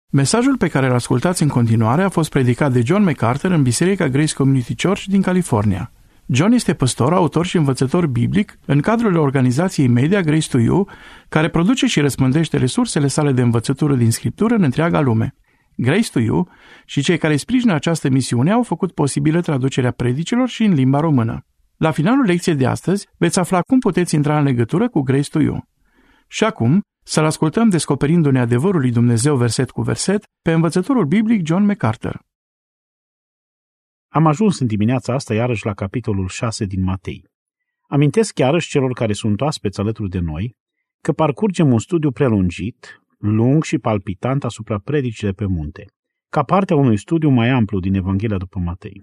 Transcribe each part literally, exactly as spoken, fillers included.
Mesajul pe care îl ascultați în continuare a fost predicat de John MacArthur în Biserica Grace Community Church din California. John este păstor, autor și învățător biblic în cadrul organizației media Grace to You, care produce și răspândește resursele sale de învățătură din Scriptură în întreaga lume. Grace to You și cei care sprijină această misiune au făcut posibilă traducerea predicilor și în limba română. La finalul lecției de astăzi veți afla cum puteți intra în legătură cu Grace to You. Și acum, să-l ascultăm descoperindu-ne adevărul lui Dumnezeu verset cu verset pe învățătorul biblic John MacArthur. Am ajuns în dimineața asta iarăși la capitolul șase din Matei. Amintesc iarăși celor care sunt oaspeți alături de noi că parcurgem un studiu prelungit, lung și palpitant asupra predicii de pe munte, ca parte a unui studiu mai amplu din Evanghelia după Matei.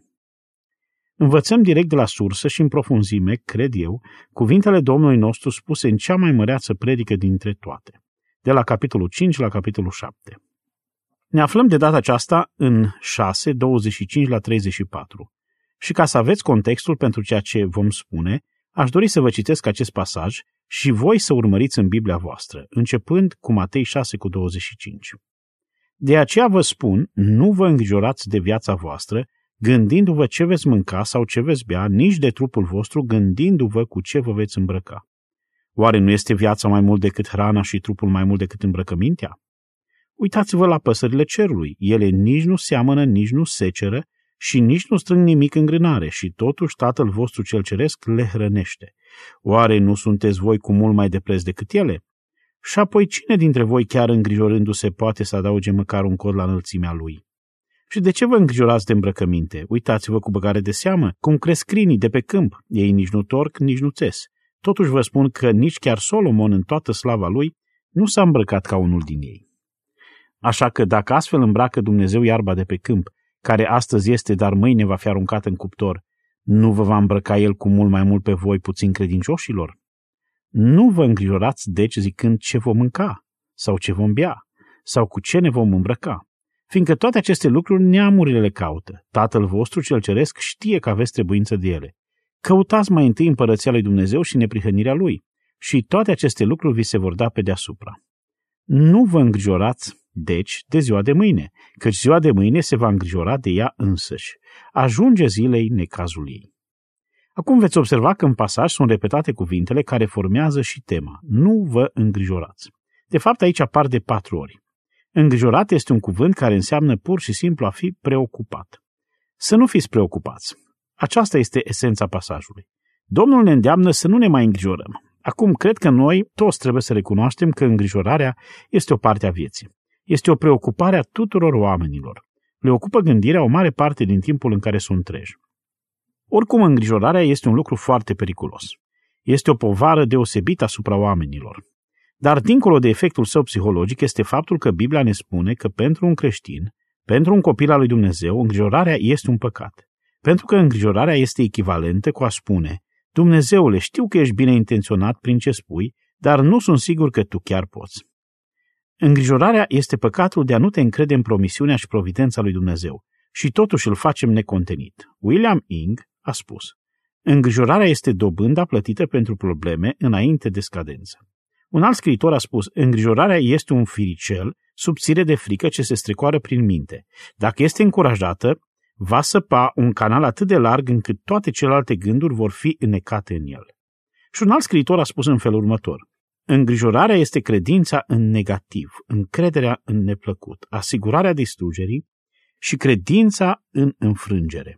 Învățăm direct de la sursă și în profunzime, cred eu, cuvintele Domnului nostru spuse în cea mai măreață predică dintre toate, de la capitolul cinci la capitolul șapte. Ne aflăm de data aceasta în șase, douăzeci și cinci la treizeci și patru. Și ca să aveți contextul pentru ceea ce vom spune, aș dori să vă citesc acest pasaj și voi să urmăriți în Biblia voastră, începând cu Matei șase cu douăzeci și cinci. De aceea vă spun, nu vă îngrijorați de viața voastră, gândindu-vă ce veți mânca sau ce veți bea, nici de trupul vostru, gândindu-vă cu ce vă veți îmbrăca. Oare nu este viața mai mult decât hrana și trupul mai mult decât îmbrăcămintea? Uitați-vă la păsările cerului, ele nici nu seamănă, nici nu seceră și nici nu strâng nimic în grânare și totuși Tatăl vostru cel ceresc le hrănește. Oare nu sunteți voi cu mult mai de preț decât ele? Și apoi cine dintre voi chiar îngrijorându-se poate să adauge măcar un cod la înălțimea lui? Și de ce vă îngrijorați de îmbrăcăminte? Uitați-vă cu băgare de seamă cum cresc crinii de pe câmp, ei nici nu torc, nici nu țes. Totuși vă spun că nici chiar Solomon în toată slava lui nu s-a îmbrăcat ca unul din ei. Așa că dacă astfel îmbracă Dumnezeu iarba de pe câmp, care astăzi este, dar mâine va fi aruncată în cuptor, nu vă va îmbrăca El cu mult mai mult pe voi puțin credincioșilor? Nu vă îngrijorați deci zicând ce vom mânca, sau ce vom bea, sau cu ce ne vom îmbrăca, fiindcă toate aceste lucruri neamurile le caută. Tatăl vostru cel ceresc știe că aveți trebuință de ele. Căutați mai întâi împărăția lui Dumnezeu și neprihănirea Lui, și toate aceste lucruri vi se vor da pe deasupra. Nu vă îngrijorați deci, de ziua de mâine, căci ziua de mâine se va îngrijora de ea însăși. Ajunge zilei necazul ei. Acum veți observa că în pasaj sunt repetate cuvintele care formează și tema. Nu vă îngrijorați. De fapt, aici apar de patru ori. Îngrijorat este un cuvânt care înseamnă pur și simplu a fi preocupat. Să nu fiți preocupați. Aceasta este esența pasajului. Domnul ne îndeamnă să nu ne mai îngrijorăm. Acum, cred că noi toți trebuie să recunoaștem că îngrijorarea este o parte a vieții. Este o preocupare a tuturor oamenilor. Le ocupă gândirea o mare parte din timpul în care sunt treji. Oricum, îngrijorarea este un lucru foarte periculos. Este o povară deosebită asupra oamenilor. Dar, dincolo de efectul său psihologic, este faptul că Biblia ne spune că pentru un creștin, pentru un copil al lui Dumnezeu, îngrijorarea este un păcat. Pentru că îngrijorarea este echivalentă cu a spune: Dumnezeule, știu că ești bine intenționat prin ce spui, dar nu sunt sigur că tu chiar poți. Îngrijorarea este păcatul de a nu te încrede în promisiunea și providența lui Dumnezeu și totuși îl facem necontenit. William Ing a spus: îngrijorarea este dobânda plătită pentru probleme înainte de scadență. Un alt scriitor a spus: îngrijorarea este un firicel subțire de frică ce se strecoară prin minte. Dacă este încurajată, va săpa un canal atât de larg încât toate celelalte gânduri vor fi înnecate în el. Și un alt scriitor a spus în felul următor: îngrijorarea este credința în negativ, încrederea în neplăcut, asigurarea distrugerii și credința în înfrângere.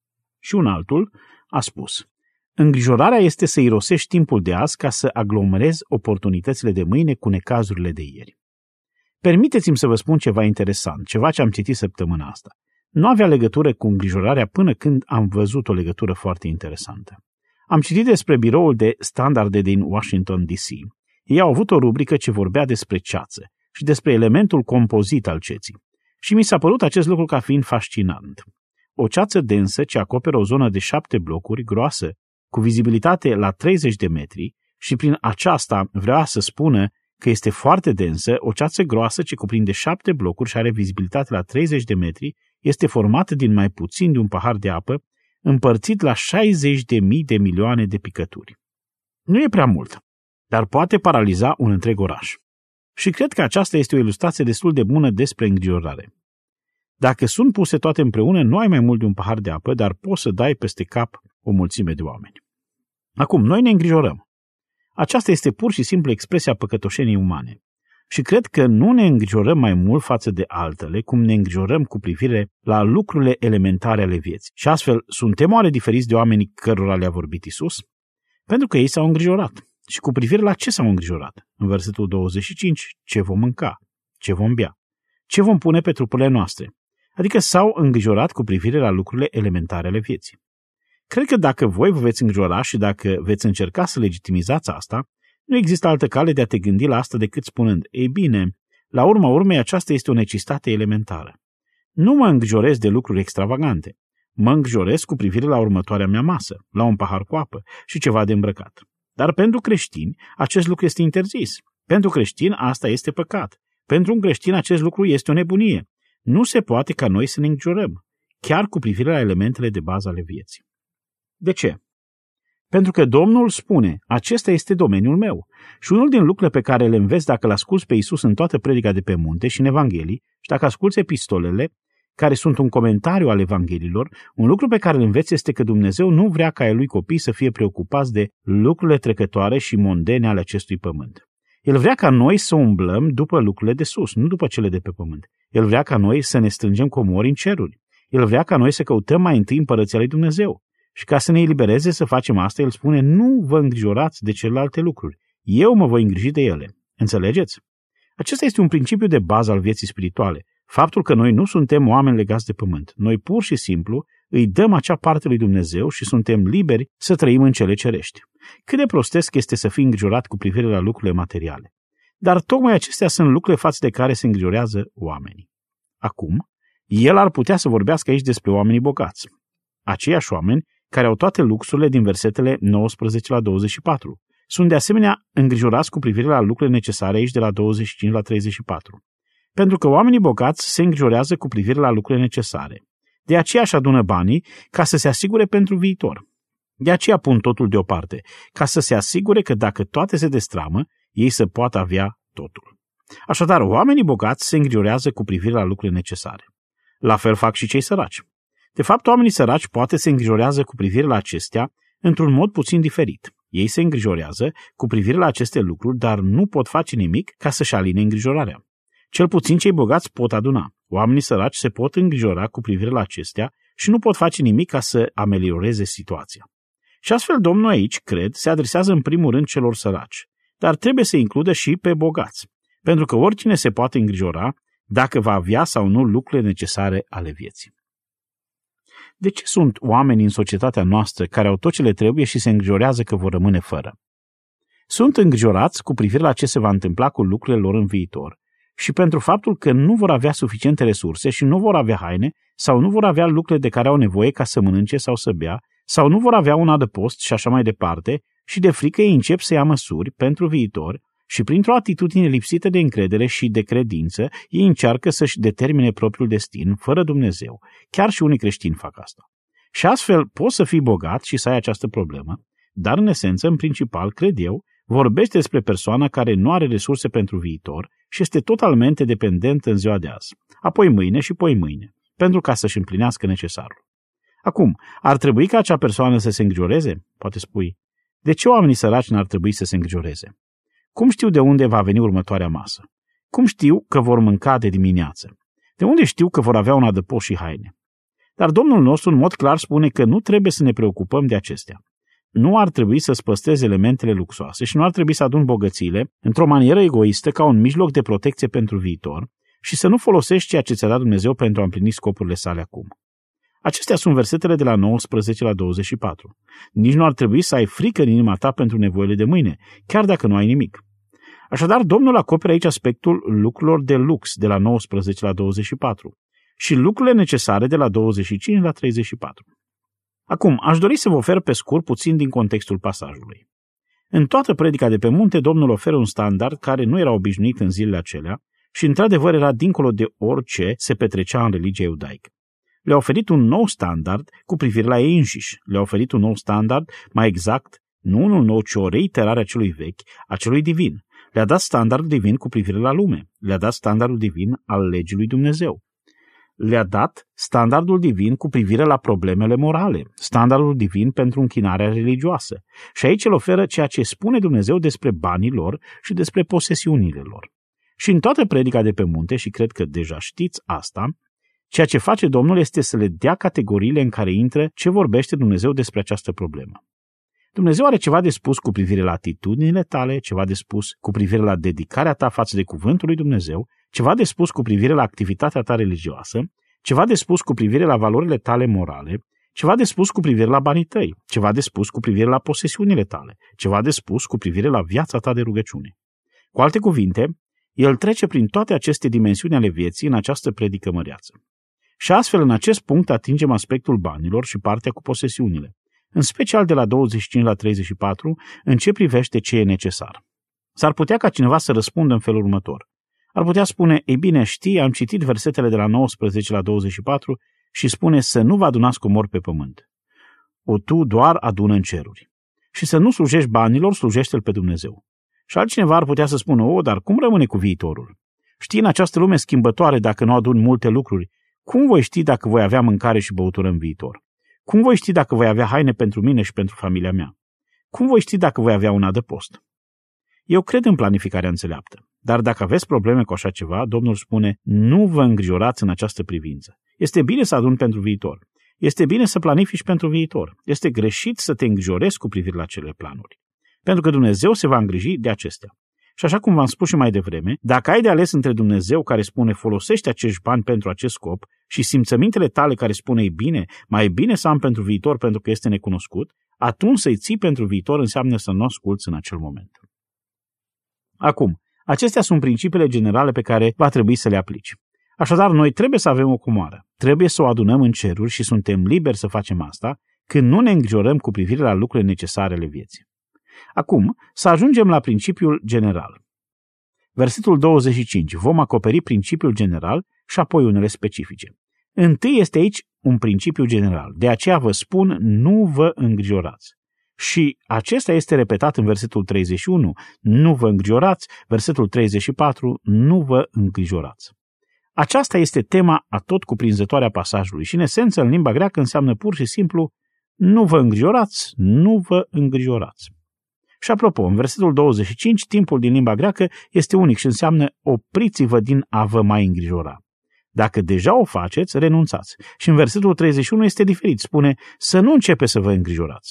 Și un altul a spus: îngrijorarea este să irosești timpul de azi ca să aglomerezi oportunitățile de mâine cu necazurile de ieri. Permiteți-mi să vă spun ceva interesant, ceva ce am citit săptămâna asta. Nu avea legătură cu îngrijorarea până când am văzut o legătură foarte interesantă. Am citit despre biroul de standarde din Washington D C. Ei au avut o rubrică ce vorbea despre ceață și despre elementul compozit al ceții. Și mi s-a părut acest lucru ca fiind fascinant. O ceață densă ce acoperă o zonă de șapte blocuri, groasă, cu vizibilitate la treizeci de metri și prin aceasta vrea să spună că este foarte densă, o ceață groasă ce cuprinde șapte blocuri și are vizibilitate la treizeci de metri, este formată din mai puțin de un pahar de apă, împărțit la șaizeci de mii de milioane de picături. Nu e prea mult, dar poate paraliza un întreg oraș. Și cred că aceasta este o ilustrație destul de bună despre îngrijorare. Dacă sunt puse toate împreună, nu ai mai mult de un pahar de apă, dar poți să dai peste cap o mulțime de oameni. Acum, noi ne îngrijorăm. Aceasta este pur și simplu expresia păcătoșeniei umane. Și cred că nu ne îngrijorăm mai mult față de altele, cum ne îngrijorăm cu privire la lucrurile elementare ale vieții. Și astfel, suntem oare diferiți de oamenii cărora le-a vorbit Iisus? Pentru că ei s-au îngrijorat. Și cu privire la ce s-au îngrijorat? În versetul douăzeci și cinci, ce vom mânca? Ce vom bea? Ce vom pune pe trupurile noastre? Adică s-au îngrijorat cu privire la lucrurile elementare ale vieții. Cred că dacă voi vă veți îngrijora și dacă veți încerca să legitimizați asta, nu există altă cale de a te gândi la asta decât spunând, ei bine, la urma urmei aceasta este o necesitate elementară. Nu mă îngrijorez de lucruri extravagante. Mă îngrijorez cu privire la următoarea mea masă, la un pahar cu apă și ceva de îmbrăcat. Dar pentru creștini, acest lucru este interzis. Pentru creștini, asta este păcat. Pentru un creștin, acest lucru este o nebunie. Nu se poate ca noi să ne îngrijorăm, chiar cu privire la elementele de bază ale vieții. De ce? Pentru că Domnul spune, acesta este domeniul meu. Și unul din lucrurile pe care le înveți dacă îl asculți pe Iisus în toată predica de pe munte și în Evanghelii, și dacă asculți epistolele, care sunt un comentariu al Evangheliilor, un lucru pe care îl înveți este că Dumnezeu nu vrea ca ai lui copii să fie preocupați de lucrurile trecătoare și mondene ale acestui pământ. El vrea ca noi să umblăm după lucrurile de sus, nu după cele de pe pământ. El vrea ca noi să ne strângem comori în ceruri. El vrea ca noi să căutăm mai întâi împărăția lui Dumnezeu. Și ca să ne elibereze să facem asta, el spune, nu vă îngrijorați de celelalte lucruri. Eu mă voi îngriji de ele. Înțelegeți? Acesta este un principiu de bază al vieții spirituale. Faptul că noi nu suntem oameni legați de pământ. Noi pur și simplu îi dăm acea parte lui Dumnezeu și suntem liberi să trăim în cele cerești. Cât de prostesc este să fii îngrijorat cu privire la lucrurile materiale. Dar tocmai acestea sunt lucrurile față de care se îngrijorează oamenii. Acum, el ar putea să vorbească aici despre oamenii bogați. Aceiași oameni care au toate luxurile din versetele nouăsprezece la douăzeci și patru. Sunt de asemenea îngrijorați cu privire la lucrurile necesare aici de la douăzeci și cinci la treizeci și patru. Pentru că oamenii bogați se îngrijorează cu privire la lucrurile necesare. De aceea își adună banii ca să se asigure pentru viitor. De aceea pun totul deoparte, ca să se asigure că dacă toate se destramă, ei să poată avea totul. Așadar, oamenii bogați se îngrijorează cu privire la lucrurile necesare. La fel fac și cei săraci. De fapt, oamenii săraci poate se îngrijorează cu privire la acestea într-un mod puțin diferit. Ei se îngrijorează cu privire la aceste lucruri, dar nu pot face nimic ca să-și aline îngrijorarea. Cel puțin cei bogați pot aduna. Oamenii săraci se pot îngrijora cu privire la acestea și nu pot face nimic ca să amelioreze situația. Și astfel Domnul aici, cred, se adresează în primul rând celor săraci, dar trebuie să includă și pe bogați, pentru că oricine se poate îngrijora dacă va avea sau nu lucrurile necesare ale vieții. De ce sunt oameni în societatea noastră care au tot ce le trebuie și se îngrijorează că vor rămâne fără? Sunt îngrijorați cu privire la ce se va întâmpla cu lucrurile lor în viitor și pentru faptul că nu vor avea suficiente resurse și nu vor avea haine sau nu vor avea lucrurile de care au nevoie ca să mănânce sau să bea sau nu vor avea un adăpost și așa mai departe și de frică ei încep să ia măsuri pentru viitor și printr-o atitudine lipsită de încredere și de credință ei încearcă să-și determine propriul destin fără Dumnezeu. Chiar și unii creștini fac asta. Și astfel poți să fii bogat și să ai această problemă, dar în esență, în principal, cred eu, vorbește despre persoana care nu are resurse pentru viitor și este totalmente dependentă în ziua de azi, apoi mâine și poi mâine, pentru ca să-și împlinească necesarul. Acum, ar trebui ca acea persoană să se îngrijoreze? Poate spui, de ce oamenii săraci n-ar trebui să se îngrijoreze? Cum știu de unde va veni următoarea masă? Cum știu că vor mânca de dimineață? De unde știu că vor avea un adăpost și haine? Dar Domnul nostru în mod clar spune că nu trebuie să ne preocupăm de acestea. Nu ar trebui să-ți păstrezi elementele luxoase și nu ar trebui să aduni bogățiile într-o manieră egoistă ca un mijloc de protecție pentru viitor și să nu folosești ceea ce ți-a dat Dumnezeu pentru a împlini scopurile sale acum. Acestea sunt versetele de la nouăsprezece la douăzeci și patru. Nici nu ar trebui să ai frică în inima ta pentru nevoile de mâine, chiar dacă nu ai nimic. Așadar, Domnul acoperă aici aspectul lucrurilor de lux de la nouăsprezece la douăzeci și patru și lucrurile necesare de la douăzeci și cinci la treizeci și patru. Acum, aș dori să vă ofer pe scurt puțin din contextul pasajului. În toată predica de pe munte, Domnul oferă un standard care nu era obișnuit în zilele acelea și, într-adevăr, era dincolo de orice se petrecea în religia iudaică. Le-a oferit un nou standard cu privire la ei înșiși. Le-a oferit un nou standard, mai exact, nu unul nou, ci o reiterare a celui vechi, a celui divin. Le-a dat standardul divin cu privire la lume. Le-a dat standardul divin al legii lui Dumnezeu. Le-a dat standardul divin cu privire la problemele morale, standardul divin pentru închinarea religioasă. Și aici el oferă ceea ce spune Dumnezeu despre banii lor și despre posesiunile lor. Și în toată predica de pe munte, și cred că deja știți asta, ceea ce face Domnul este să le dea categoriile în care intră ce vorbește Dumnezeu despre această problemă. Dumnezeu are ceva de spus cu privire la atitudinile tale, ceva de spus cu privire la dedicarea ta față de cuvântul lui Dumnezeu, ceva de spus cu privire la activitatea ta religioasă, ceva de spus cu privire la valorile tale morale, ceva de spus cu privire la banii tăi, ceva de spus cu privire la posesiunile tale, ceva de spus cu privire la viața ta de rugăciune. Cu alte cuvinte, el trece prin toate aceste dimensiuni ale vieții în această predică măreață. Și astfel, în acest punct, atingem aspectul banilor și partea cu posesiunile, în special de la douăzeci și cinci la treizeci și patru, în ce privește ce e necesar. S-ar putea ca cineva să răspundă în felul următor. Ar putea spune, ei bine, știi, am citit versetele de la nouăsprezece la douăzeci și patru și spune să nu vă adunați comori pe pământ. O, tu doar adună în ceruri. Și să nu slujești banilor, slujește-L pe Dumnezeu. Și altcineva ar putea să spună, o, dar cum rămâne cu viitorul? Știi, în această lume schimbătoare, dacă nu adun multe lucruri, cum voi ști dacă voi avea mâncare și băutură în viitor? Cum voi ști dacă voi avea haine pentru mine și pentru familia mea? Cum voi ști dacă voi avea un adăpost? Eu cred în planificarea înțeleaptă, dar dacă aveți probleme cu așa ceva, Domnul spune, nu vă îngrijorați în această privință. Este bine să aduni pentru viitor. Este bine să planifici pentru viitor. Este greșit să te îngrijorezi cu privire la acele planuri. Pentru că Dumnezeu se va îngriji de acestea. Și așa cum v-am spus și mai devreme, dacă ai de ales între Dumnezeu care spune folosește acești bani pentru acest scop și simțămintele tale care spune e bine, mai e bine să am pentru viitor pentru că este necunoscut, atunci să-i ții pentru viitor înseamnă să nu asculți în acel moment. Acum, acestea sunt principiile generale pe care va trebui să le aplici. Așadar, noi trebuie să avem o comoară, trebuie să o adunăm în ceruri și suntem liberi să facem asta când nu ne îngrijorăm cu privire la lucrurile necesare ale vieții. Acum, să ajungem la principiul general. Versetul douăzeci și cinci. Vom acoperi principiul general și apoi unele specifice. Întâi este aici un principiu general. De aceea vă spun, nu vă îngrijorați. Și acesta este repetat în versetul treizeci și unu. Nu vă îngrijorați. Versetul treizeci și patru. Nu vă îngrijorați. Aceasta este tema atotcuprinzătoare a pasajului și, în esență, în limba greacă înseamnă pur și simplu nu vă îngrijorați, nu vă îngrijorați. Și apropo, în versetul douăzeci și cinci, timpul din limba greacă este unic și înseamnă opriți-vă din a vă mai îngrijora. Dacă deja o faceți, renunțați. Și în versetul treizeci și unu este diferit, spune să nu începe să vă îngrijorați.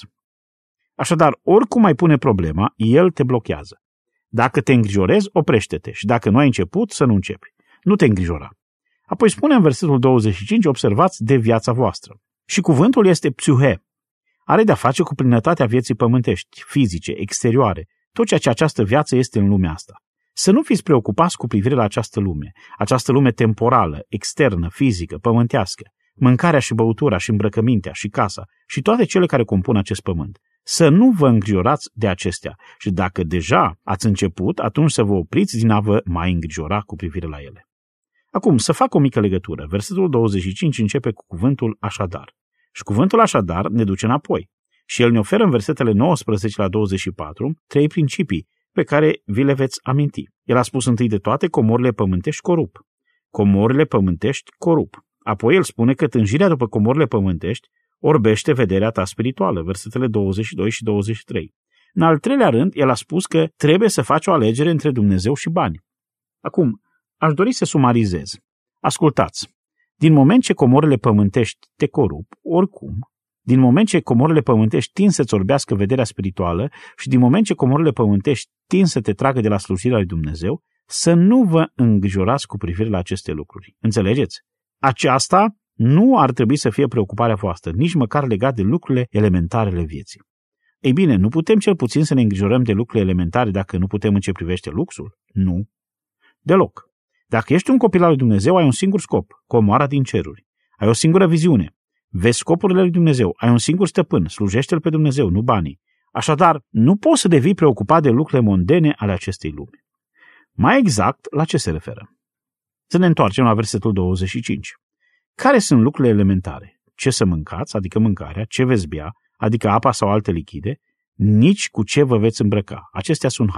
Așadar, oricum ai pune problema, el te blochează. Dacă te îngrijorezi, oprește-te și dacă nu ai început, să nu începi. Nu te îngrijora. Apoi spune în versetul douăzeci și cinci, observați de viața voastră. Și cuvântul este psihe. Are de-a face cu plinătatea vieții pământești, fizice, exterioare, tot ceea ce această viață este în lumea asta. Să nu fiți preocupați cu privire la această lume, această lume temporală, externă, fizică, pământească, mâncarea și băutura și îmbrăcămintea și casa și toate cele care compun acest pământ. Să nu vă îngrijorați de acestea și dacă deja ați început, atunci să vă opriți din a vă mai îngrijora cu privire la ele. Acum, să fac o mică legătură. Versetul douăzeci și cinci începe cu cuvântul așadar. Și cuvântul așadar ne duce înapoi. Și el ne oferă în versetele nouăsprezece la douăzeci și patru trei principii pe care vi le veți aminti. El a spus întâi de toate comorile pământești corup. Comorile pământești corup. Apoi el spune că tânjirea după comorile pământești orbește vederea ta spirituală, versetele douăzeci și doi și douăzeci și trei. În al treilea rând, el a spus că trebuie să faci o alegere între Dumnezeu și bani. Acum, aș dori să sumarizez. Ascultați. Din moment ce comorile pământești te corup, oricum, din moment ce comorile pământești tind să-ți orbească vederea spirituală și din moment ce comorile pământești tind să te tragă de la slujirea lui Dumnezeu, să nu vă îngrijorați cu privire la aceste lucruri. Înțelegeți? Aceasta nu ar trebui să fie preocuparea voastră, nici măcar legat de lucrurile elementare ale vieții. Ei bine, nu putem cel puțin să ne îngrijorăm de lucrurile elementare dacă nu putem în ce privește luxul? Nu. Deloc. Dacă ești un copil al lui Dumnezeu, ai un singur scop, comoara din ceruri. Ai o singură viziune. Vezi scopurile lui Dumnezeu, ai un singur stăpân, slujește-L pe Dumnezeu, nu banii. Așadar, nu poți să devii preocupat de lucrurile mondene ale acestei lumi. Mai exact, la ce se referă? Să ne întoarcem la versetul douăzeci și cinci. Care sunt lucrurile elementare? Ce să mâncați, adică mâncarea, ce veți bea, adică apa sau alte lichide, nici cu ce vă veți îmbrăca. Acestea sunt hainele.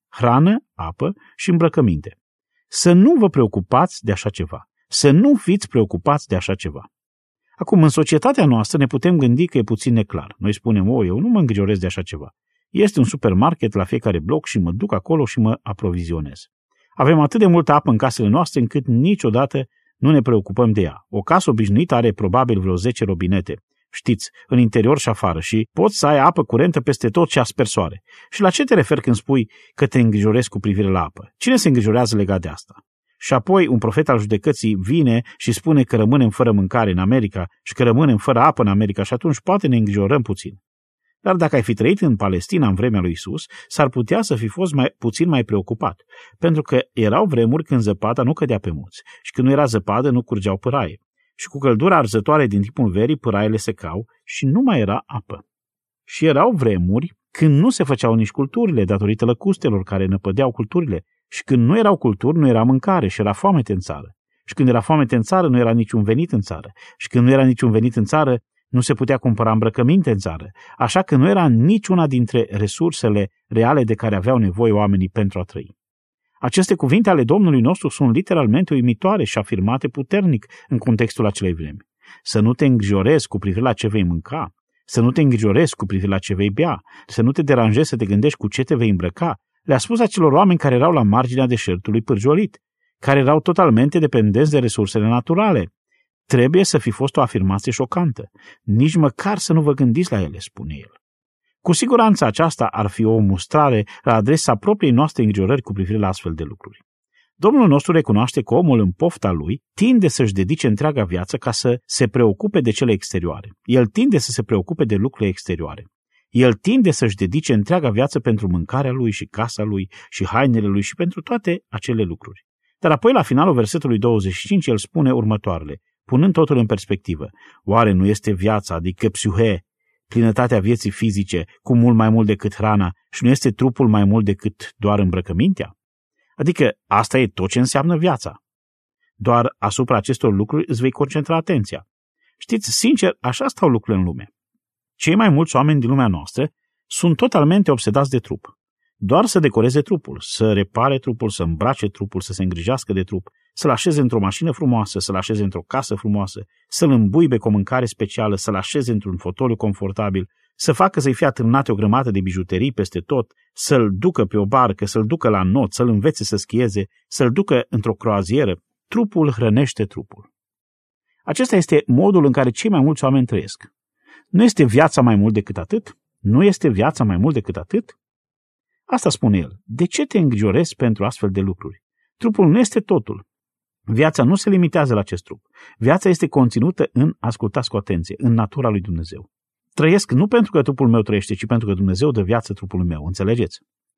hrană, apă și îmbrăcăminte. Să nu vă preocupați de așa ceva. Să nu fiți preocupați de așa ceva. Acum, în societatea noastră ne putem gândi că e puțin neclar. Noi spunem, o, eu nu mă îngrijorez de așa ceva. Este un supermarket la fiecare bloc și mă duc acolo și mă aprovizionez. Avem atât de multă apă în casele noastre încât niciodată nu ne preocupăm de ea. O casă obișnuită are probabil vreo zece robinete, știți, în interior și afară și poți să ai apă curentă peste tot și aspersoare. Și la ce te referi când spui că te îngrijorezi cu privire la apă? Cine se îngrijorează legat de asta? Și apoi un profet al judecății vine și spune că rămânem fără mâncare în America și că rămânem fără apă în America și atunci poate ne îngrijorăm puțin. Dar dacă ai fi trăit în Palestina în vremea lui Isus, s-ar putea să fi fost mai, puțin mai preocupat, pentru că erau vremuri când zăpada nu cădea pe munți și când nu era zăpadă nu curgeau pâraie. Și cu căldura arzătoare din timpul verii pâraiele secau și nu mai era apă. Și erau vremuri când nu se făceau nici culturile datorită lăcustelor care năpădeau culturile și când nu erau culturi nu era mâncare și era foamete în țară. Și când era foamete în țară nu era niciun venit în țară. Și când nu era niciun venit în țară nu se putea cumpăra îmbrăcăminte în țară, așa că nu era niciuna dintre resursele reale de care aveau nevoie oamenii pentru a trăi. Aceste cuvinte ale Domnului nostru sunt literalmente uimitoare și afirmate puternic în contextul acelei vremi. Să nu te îngrijorezi cu privire la ce vei mânca, să nu te îngrijorezi cu privire la ce vei bea, să nu te deranjezi să te gândești cu ce te vei îmbrăca, le-a spus acelor oameni care erau la marginea deșertului pârjolit, care erau totalmente dependenți de resursele naturale. Trebuie să fi fost o afirmație șocantă. Nici măcar să nu vă gândiți la ele, spune el. Cu siguranță aceasta ar fi o mustrare la adresa propriei noastre îngrijorări cu privire la astfel de lucruri. Domnul nostru recunoaște că omul în pofta lui tinde să-și dedice întreaga viață ca să se preocupe de cele exterioare. El tinde să se preocupe de lucrurile exterioare. El tinde să-și dedice întreaga viață pentru mâncarea lui și casa lui și hainele lui și pentru toate acele lucruri. Dar apoi, la finalul versetului douăzeci și cinci, el spune următoarele, punând totul în perspectivă. Oare nu este viața, adică psihe, plinătatea vieții fizice, cu mult mai mult decât hrana și nu este trupul mai mult decât doar îmbrăcămintea? Adică asta e tot ce înseamnă viața. Doar asupra acestor lucruri îți vei concentra atenția. Știți, sincer, așa stau lucrurile în lume. Cei mai mulți oameni din lumea noastră sunt totalmente obsedați de trup. Doar să decoreze trupul, să repare trupul, să îmbrace trupul, să se îngrijească de trup, să-l așeze într-o mașină frumoasă, să-l așeze într-o casă frumoasă, să-l îmbuibe cu o mâncare specială, să-l așeze într-un fotoliu confortabil, să facă să-i fie atârnate o grămadă de bijuterii peste tot, să-l ducă pe o barcă, să-l ducă la not, să-l învețe să schieze, să-l ducă într-o croazieră. Trupul hrănește trupul. Acesta este modul în care cei mai mulți oameni trăiesc. Nu este viața mai mult decât atât? Nu este viața mai mult decât atât? Asta spune el. De ce te îngrijorezi pentru astfel de lucruri? Trupul nu este totul. Viața nu se limitează la acest trup. Viața este conținută în, ascultați cu atenție, în natura lui Dumnezeu. Trăiesc nu pentru că trupul meu trăiește, ci pentru că Dumnezeu dă viață trupului meu. Înțelegeți?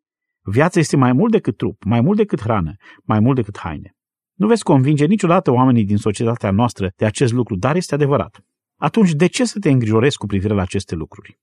Viața este mai mult decât trup, mai mult decât hrană, mai mult decât haine. Nu veți convinge niciodată oamenii din societatea noastră de acest lucru, dar este adevărat. Atunci, de ce să te îngrijorezi cu privire la aceste lucruri?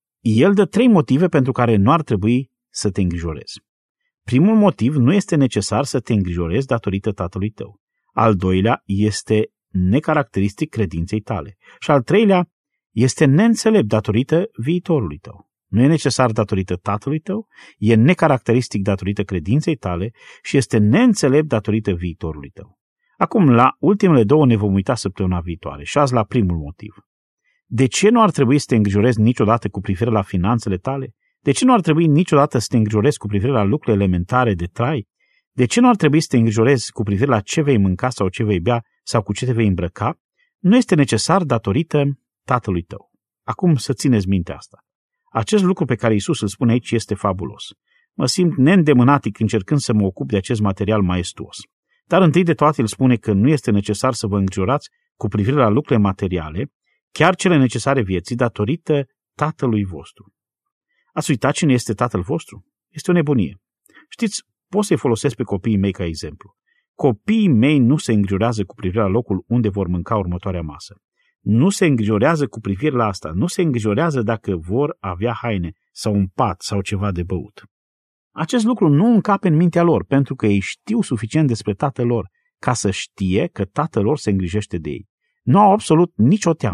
El dă trei motive pentru care nu ar trebui să te îngrijorezi. Primul motiv, nu este necesar să te îngrijorezi datorită tatălui tău. Al doilea, este necaracteristic credinței tale. Și al treilea, este neînțelept datorită viitorului tău. Nu e necesar datorită tatălui tău, e necaracteristic datorită credinței tale și este neînțelept datorită viitorului tău. Acum, la ultimele două ne vom uita săptămâna viitoare și azi la primul motiv. De ce nu ar trebui să te îngrijorezi niciodată cu privire la finanțele tale? De ce nu ar trebui niciodată să te îngrijorezi cu privire la lucrurile elementare de trai? De ce nu ar trebui să te îngrijorezi cu privire la ce vei mânca sau ce vei bea sau cu ce te vei îmbrăca? Nu este necesar datorită tatălui tău. Acum să țineți minte asta. Acest lucru pe care Iisus îl spune aici este fabulos. Mă simt neîndemânatic încercând să mă ocup de acest material maestuos. Dar întâi de toate el spune că nu este necesar să vă îngrijorați cu privire la lucrurile materiale, chiar cele necesare vieții, datorită tatălui vostru. Ați uitat cine este tatăl vostru? Este o nebunie. Știți, pot să-i folosesc pe copiii mei ca exemplu. Copiii mei nu se îngrijorează cu privire la locul unde vor mânca următoarea masă. Nu se îngrijorează cu privire la asta. Nu se îngrijorează dacă vor avea haine sau un pat sau ceva de băut. Acest lucru nu încape în mintea lor, pentru că ei știu suficient despre tatăl lor ca să știe că tatăl lor se îngrijește de ei. Nu au absolut nicio teamă.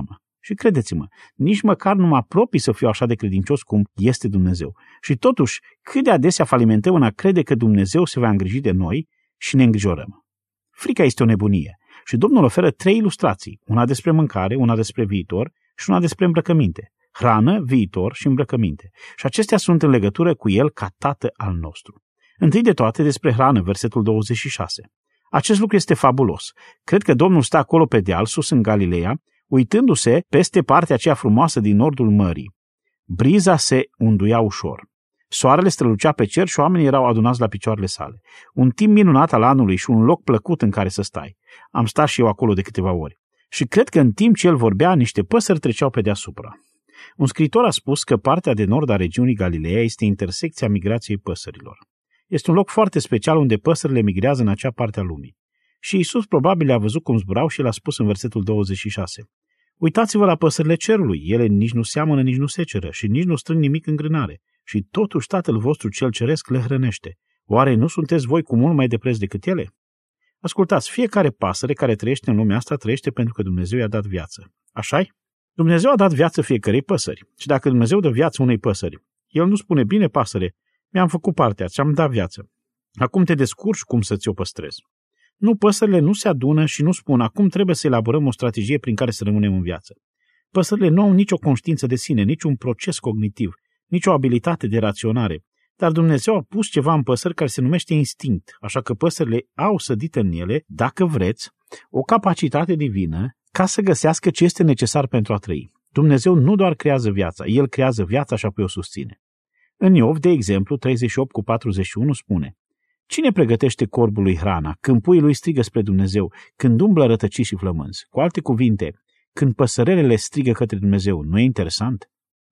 Și credeți-mă, nici măcar nu mă apropii să fiu așa de credincios cum este Dumnezeu. Și totuși, cât de adesea falimentăm în a crede că Dumnezeu se va îngriji de noi și ne îngrijorăm. Frica este o nebunie și Domnul oferă trei ilustrații, una despre mâncare, una despre viitor și una despre îmbrăcăminte. Hrană, viitor și îmbrăcăminte. Și acestea sunt în legătură cu El ca Tată al nostru. Întâi de toate despre hrană, versetul douăzeci și șase. Acest lucru este fabulos. Cred că Domnul stă acolo pe deal, sus în Galileea, uitându-se peste partea aceea frumoasă din nordul mării. Briza se unduia ușor. Soarele strălucea pe cer și oamenii erau adunați la picioarele sale. Un timp minunat al anului și un loc plăcut în care să stai. Am stat și eu acolo de câteva ori. Și cred că în timp ce el vorbea, niște păsări treceau pe deasupra. Un scriitor a spus că partea de nord a regiunii Galileea este intersecția migrației păsărilor. Este un loc foarte special unde păsările migrează în acea parte a lumii. Și Iisus probabil le-a văzut cum zburau și l-a spus în versetul douăzeci și șase. Uitați-vă la păsările cerului, ele nici nu seamănă, nici nu seceră și nici nu strâng nimic în grânare. Și totuși Tatăl vostru cel ceresc le hrănește. Oare nu sunteți voi cu mult mai de preț decât ele? Ascultați, fiecare pasăre care trăiește în lumea asta trăiește pentru că Dumnezeu i-a dat viață. Așa-i? Dumnezeu a dat viață fiecărei păsări. Și dacă Dumnezeu dă viață unei păsări, El nu spune, bine pasăre, mi-am făcut partea, ți-am dat viață. Acum te descurci cum să ți-o păstrezi. Nu, păsările nu se adună și nu spun, acum trebuie să elaborăm o strategie prin care să rămânem în viață. Păsările nu au nicio conștiință de sine, niciun proces cognitiv, nicio abilitate de raționare. Dar Dumnezeu a pus ceva în păsări care se numește instinct, așa că păsările au sădit în ele, dacă vreți, o capacitate divină ca să găsească ce este necesar pentru a trăi. Dumnezeu nu doar creează viața, El creează viața și apoi o susține. În Iov, de exemplu, treizeci și opt cu patruzeci și unu spune: Cine pregătește corbului hrana, când puii lui strigă spre Dumnezeu, când umblă rătăciți și flămânzi? Cu alte cuvinte, când păsărelele strigă către Dumnezeu, nu e interesant?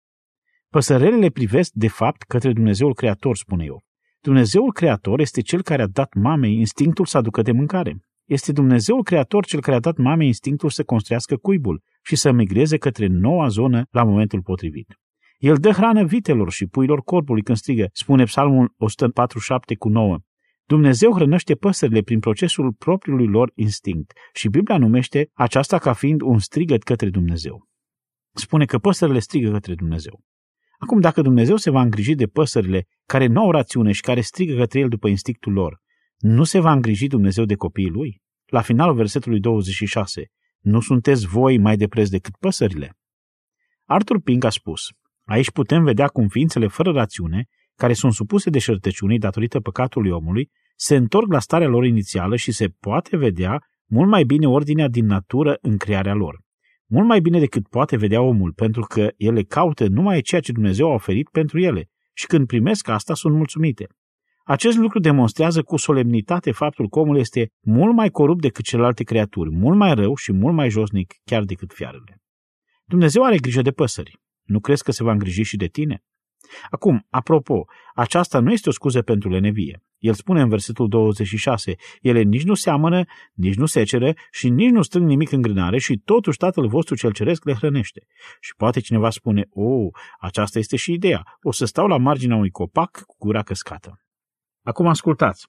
Păsărelele privesc, de fapt, către Dumnezeul Creator, spune Iov. Dumnezeul Creator este Cel care a dat mamei instinctul să aducă de mâncare. Este Dumnezeul Creator Cel care a dat mamei instinctul să construiască cuibul și să migreze către noua zonă la momentul potrivit. El dă hrană vitelor și puilor corbului când strigă, spune Psalmul o sută patruzeci și șapte cu nouă. Dumnezeu hrănește păsările prin procesul propriului lor instinct și Biblia numește aceasta ca fiind un strigăt către Dumnezeu. Spune că păsările strigă către Dumnezeu. Acum, dacă Dumnezeu se va îngriji de păsările care nu au rațiune și care strigă către El după instinctul lor, nu se va îngriji Dumnezeu de copiii Lui? La finalul versetului douăzeci și șase, nu sunteți voi mai de preț decât păsările? Arthur Pink a spus, aici putem vedea cum ființele fără rațiune, care sunt supuse deșertăciunii datorită păcatului omului, se întorc la starea lor inițială și se poate vedea mult mai bine ordinea din natură în crearea lor. Mult mai bine decât poate vedea omul, pentru că ele caută numai ceea ce Dumnezeu a oferit pentru ele și când primesc asta sunt mulțumite. Acest lucru demonstrează cu solemnitate faptul că omul este mult mai corupt decât celelalte creaturi, mult mai rău și mult mai josnic chiar decât fiarele. Dumnezeu are grijă de păsări. Nu crezi că se va îngriji și de tine? Acum, apropo, aceasta nu este o scuză pentru lenevie. El spune în versetul douăzeci și șase, ele nici nu seamănă, nici nu seceră și nici nu strâng nimic în grânare și totuși Tatăl vostru cel ceresc le hrănește. Și poate cineva spune, o, aceasta este și ideea, o să stau la marginea unui copac cu gura căscată. Acum ascultați.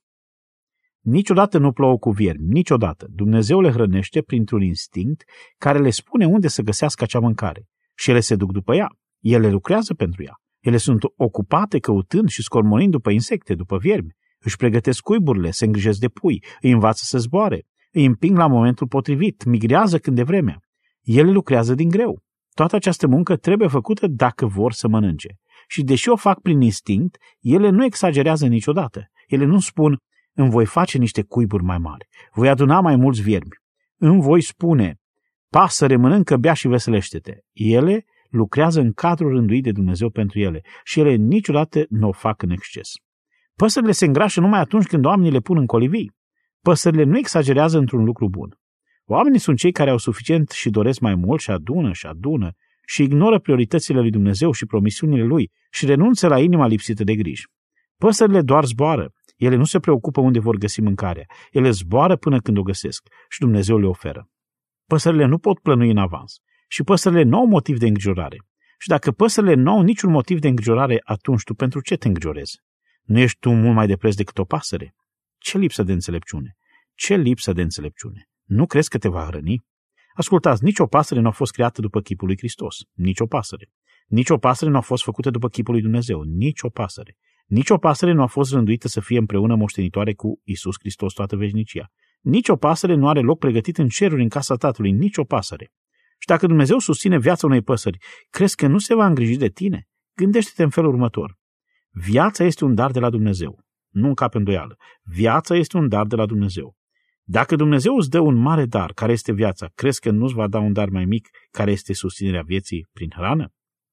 Niciodată nu plouă cu viermi, niciodată. Dumnezeu le hrănește printr-un instinct care le spune unde să găsească acea mâncare. Și ele se duc după ea. Ele lucrează pentru ea. Ele sunt ocupate căutând și scormonind după insecte, după viermi. Își pregătesc cuiburile, se îngrijesc de pui, îi învață să zboare, îi împing la momentul potrivit, migrează când e vremea. Ele lucrează din greu. Toată această muncă trebuie făcută dacă vor să mănânce. Și deși o fac prin instinct, ele nu exagerează niciodată. Ele nu spun, îmi voi face niște cuiburi mai mari, voi aduna mai mulți viermi. Îmi voi spune, pasăre, mănâncă, bea și veselește-te. Ele lucrează în cadrul rânduit de Dumnezeu pentru ele și ele niciodată nu o fac în exces. Păsările se îngrașă numai atunci când oamenii le pun în colivii. Păsările nu exagerează într-un lucru bun. Oamenii sunt cei care au suficient și doresc mai mult și adună și adună și ignoră prioritățile lui Dumnezeu și promisiunile lui și renunță la inima lipsită de griji. Păsările doar zboară. Ele nu se preocupă unde vor găsi mâncarea. Ele zboară până când o găsesc și Dumnezeu le oferă. Păsările nu pot plănui în avans și păsările nu au motiv de îngrijorare. Și dacă păsările nu au niciun motiv de îngrijorare, atunci tu pentru ce te îngrijorezi? Nu ești tu mult mai de preț decât o pasăre? Ce lipsă de înțelepciune! Ce lipsă de înțelepciune! Nu crezi că te va hrăni? Ascultați, nicio pasăre nu a fost creată după chipul lui Hristos. Nicio pasăre. Nicio pasăre nu a fost făcută după chipul lui Dumnezeu. Nicio pasăre. Nicio pasăre nu a fost rânduită să fie împreună moștenitoare cu Iisus Hristos toată veșnicia. Nicio pasăre nu are loc pregătit în ceruri în casa Tatălui. Nicio pasăre. Și dacă Dumnezeu susține viața unei păsări, crezi că nu se va îngriji de tine? Gândește-te în felul următor. Viața este un dar de la Dumnezeu. Nu încape îndoială. Viața este un dar de la Dumnezeu. Dacă Dumnezeu îți dă un mare dar, care este viața, crezi că nu îți va da un dar mai mic, care este susținerea vieții prin hrană?